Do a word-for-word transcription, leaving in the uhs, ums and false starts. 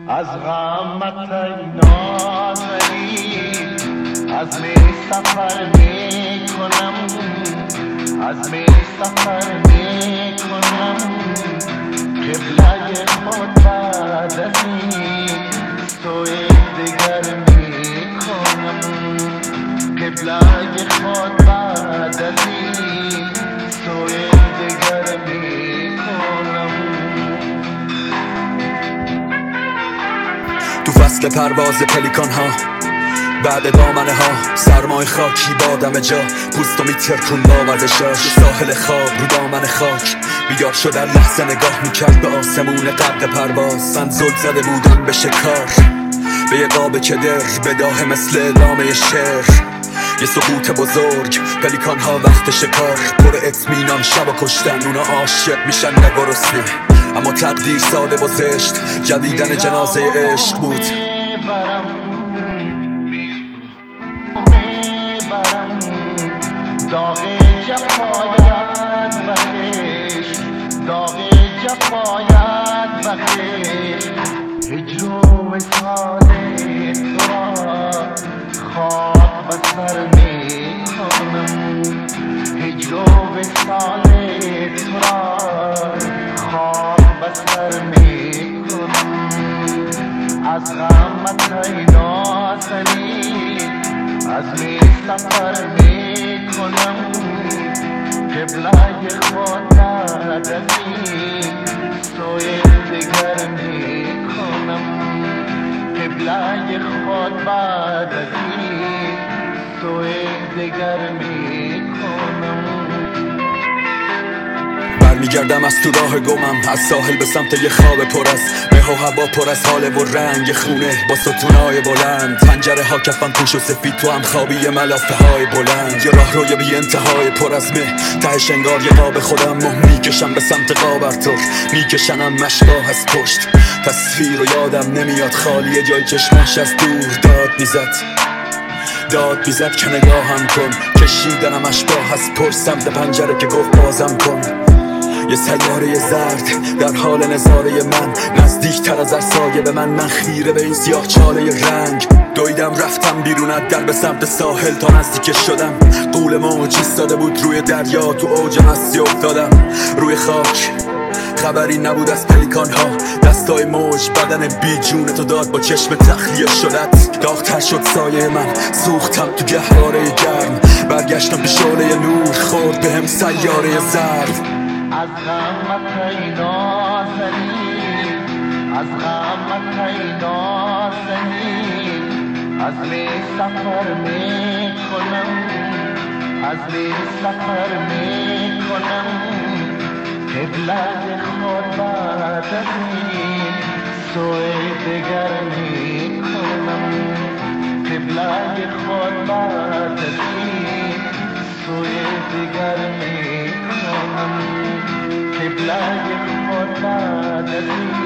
از غمت نازنی از می سفر می کنم از می سفر می کنم قبله خود بعد از این سوی دیگر می کنم قبله خود بعد از این سوی دیگر می کنم. تو فصل پرواز پلیکان ها بعد دامنه ها سرمای خاکی بادم جا پوستو میترکون با ورزشاش ساحل خواب رو دامن خاک بیدار شدن لحظه نگاه میکرد به آسمون غرق پرواز من زل زده بودم به شکار به یه قاب کدر بداه مثل ادامه شعر یه سقوط بزرگ پلیکان ها وقت شکار پر اطمینان شب و کشتن اونا عاشق میشن نگرسنه اما تقدیر ساده و زشت جدیدن جنازه عشق بود. داغ جفایت بخش داغ جفایت بخش هجر و وصال تو را خواب بسر می کنم هجر و وصال تو را خواب بسر می کنم از غمت ای نازنی از می سفر می کنم قبله خود بعد از این سوی دیگر می کنم قبله خود بعد از این سوی دیگر می کنم. برمیگردم از تو راه گمم از ساحل به سمت یه خواب پر از مه و هوا پر از حال و رنگ خونه با ستونهای بلند پنجره ها کفن پوش و سفید تو هم خوابی ملافه های بلند یه راه روی بی انتهای پر از مه تهش انگار یه قاب خودم مه میکشم به سمت قابرتر میکشنم مشباه از پشت تصویر و یادم نمیاد خالی جای چشماش از دور داد میزد داد بیزد که نگاهم کن کشیدنم اشباه از پر سمت پنجره که گفت بازم کن یه سیاره زرد در حال نظاره من نزدیکتر از هر سایه به من من خیره به این سیاه چاله رنگ دویدم رفتم بیرون از در به سمت ساحل تا نزدیک شدم قول موج ایستاده بود روی دریا تو اوج مستی افتادم روی خاک خبری نبود از پلیکان ها دستای موج بدن بی جونتو داد با چشم تخلیه شدت داغ‌تر شد سایه من سوختم تو گهواره گرم برگشتم به شعله نور خورد به هم سیاره زرد از غمت ای نازنی از غمت ای نازنی از می سفر می کنم از می سفر می کنم قبله خود بعد از این سوی دیگر می کنم قبله خود بعد از این سوی دیگر می کنم قبله خود بعد از این